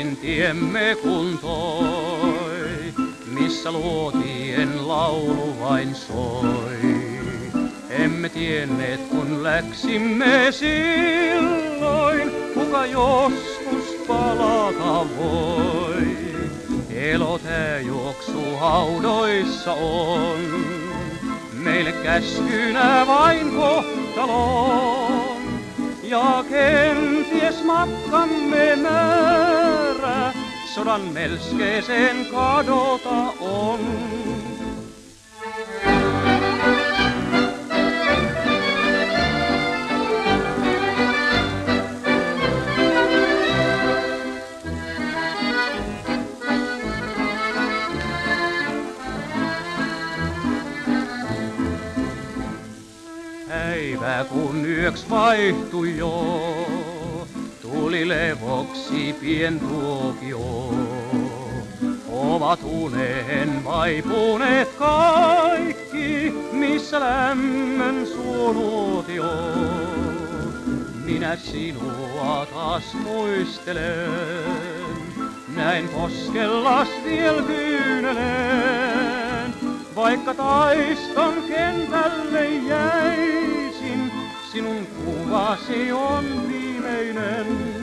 vain tiemme kun toi, missä luotien laulu vain soi. Emme tienneet kun läksimme silloin, kuka joskus palata voi. Elo tää juoksu haudoissa on, meille käskynä vain kohtalon. Ja kenties matkamme määrä sodan melskeeseen kadota on. Päivä kun yöks vaihtui jo, tuli levoksi pien tuokio. Ovat uneen vaipuneet kaikki, missä lämmön suonuotio. Minä sinua taas muistelen, näin poskellas viel kyynelen. Vaikka taiston kentälle jäisin, sinun kuvasi on viimeinen.